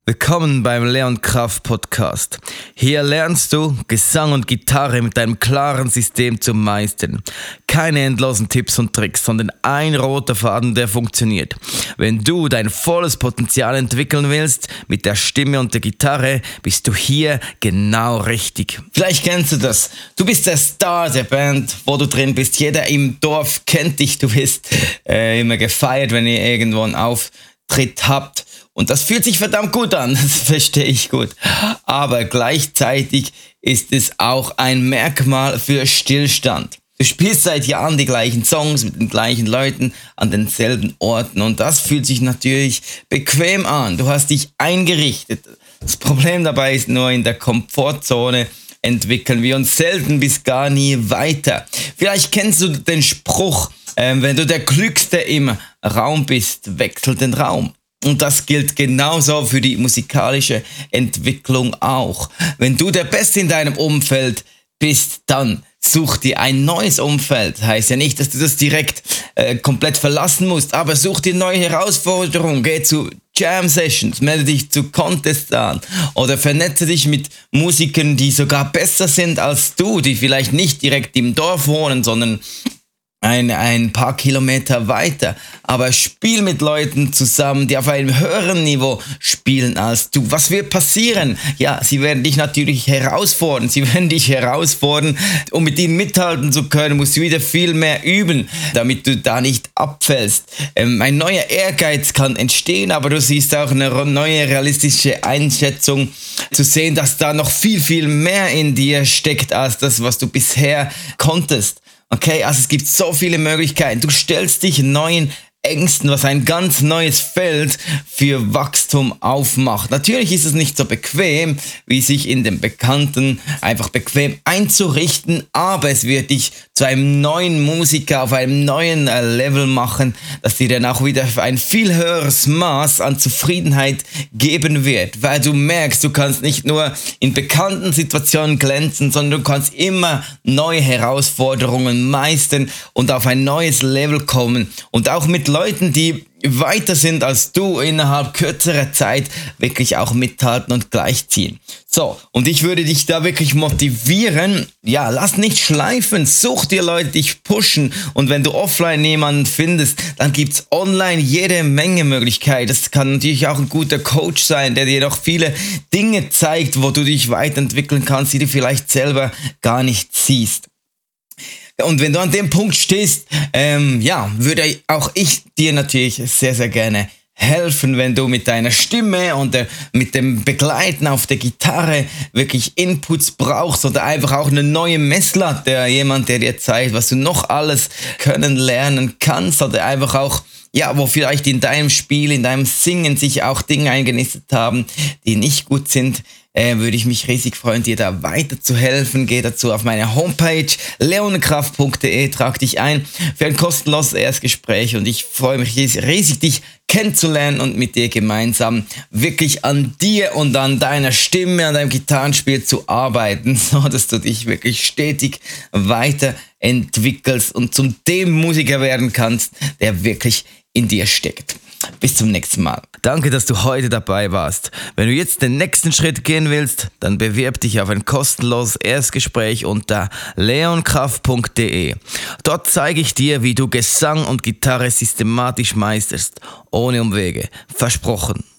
Willkommen beim Leon Kraft Podcast. Hier lernst du, Gesang und Gitarre mit einem klaren System zu meistern. Keine endlosen Tipps und Tricks, sondern ein roter Faden, der funktioniert. Wenn du dein volles Potenzial entwickeln willst, mit der Stimme und der Gitarre, bist du hier genau richtig. Vielleicht kennst du das. Du bist der Star der Band, wo du drin bist. Jeder im Dorf kennt dich. Du bist immer gefeiert, wenn ihr irgendwo einen Auftritt habt. Und das fühlt sich verdammt gut an, das verstehe ich gut. Aber gleichzeitig ist es auch ein Merkmal für Stillstand. Du spielst seit Jahren die gleichen Songs mit den gleichen Leuten an denselben Orten und das fühlt sich natürlich bequem an. Du hast dich eingerichtet. Das Problem dabei ist nur, in der Komfortzone entwickeln wir uns selten bis gar nie weiter. Vielleicht kennst du den Spruch, wenn du der Klügste im Raum bist, wechsel den Raum. Und das gilt genauso für die musikalische Entwicklung auch. Wenn du der Beste in deinem Umfeld bist, dann such dir ein neues Umfeld. Heißt ja nicht, dass du das direkt komplett verlassen musst, aber such dir neue Herausforderungen. Geh zu Jam-Sessions, melde dich zu Contests an oder vernetze dich mit Musikern, die sogar besser sind als du, die vielleicht nicht direkt im Dorf wohnen, sondern ein paar Kilometer weiter, aber spiel mit Leuten zusammen, die auf einem höheren Niveau spielen als du. Was wird passieren? Ja, sie werden dich natürlich herausfordern. Um mit ihnen mithalten zu können, musst du wieder viel mehr üben, damit du da nicht abfällst. Ein neuer Ehrgeiz kann entstehen, aber du siehst auch eine neue realistische Einschätzung zu sehen, dass da noch viel, viel mehr in dir steckt, als das, was du bisher konntest. Okay, also es gibt so viele Möglichkeiten. Du stellst dich neuen Ängsten, was ein ganz neues Feld für Wachstum aufmacht. Natürlich ist es nicht so bequem, wie sich in dem Bekannten einfach bequem einzurichten, aber es wird dich zu einem neuen Musiker auf einem neuen Level machen, das dir dann auch wieder ein viel höheres Maß an Zufriedenheit geben wird, weil du merkst, du kannst nicht nur in bekannten Situationen glänzen, sondern du kannst immer neue Herausforderungen meistern und auf ein neues Level kommen und auch mit Leuten, die weiter sind als du, innerhalb kürzerer Zeit wirklich auch mithalten und gleichziehen. So, und ich würde dich da wirklich motivieren, ja, lass nicht schleifen, such dir Leute, die dich pushen und wenn du offline jemanden findest, dann gibt's online jede Menge Möglichkeiten. Das kann natürlich auch ein guter Coach sein, der dir noch viele Dinge zeigt, wo du dich weiterentwickeln kannst, die du vielleicht selber gar nicht siehst. Und wenn du an dem Punkt stehst, würde auch ich dir natürlich sehr, sehr gerne helfen, wenn du mit deiner Stimme und mit dem Begleiten auf der Gitarre wirklich Inputs brauchst oder einfach auch eine neue Messlatte, jemand, der dir zeigt, was du noch alles können lernen kannst oder einfach auch, ja, wo vielleicht in deinem Spiel, in deinem Singen sich auch Dinge eingenistet haben, die nicht gut sind, würde ich mich riesig freuen, dir da weiterzuhelfen. Geh dazu auf meine Homepage leonkraft.de, trag dich ein für ein kostenloses Erstgespräch und ich freue mich riesig, dich kennenzulernen und mit dir gemeinsam wirklich an dir und an deiner Stimme, an deinem Gitarrenspiel zu arbeiten, so dass du dich wirklich stetig weiterentwickelst und zum dem Musiker werden kannst, der wirklich in dir steckt. Bis zum nächsten Mal. Danke, dass du heute dabei warst. Wenn du jetzt den nächsten Schritt gehen willst, dann bewirb dich auf ein kostenloses Erstgespräch unter leonkraft.de. Dort zeige ich dir, wie du Gesang und Gitarre systematisch meisterst, ohne Umwege. Versprochen.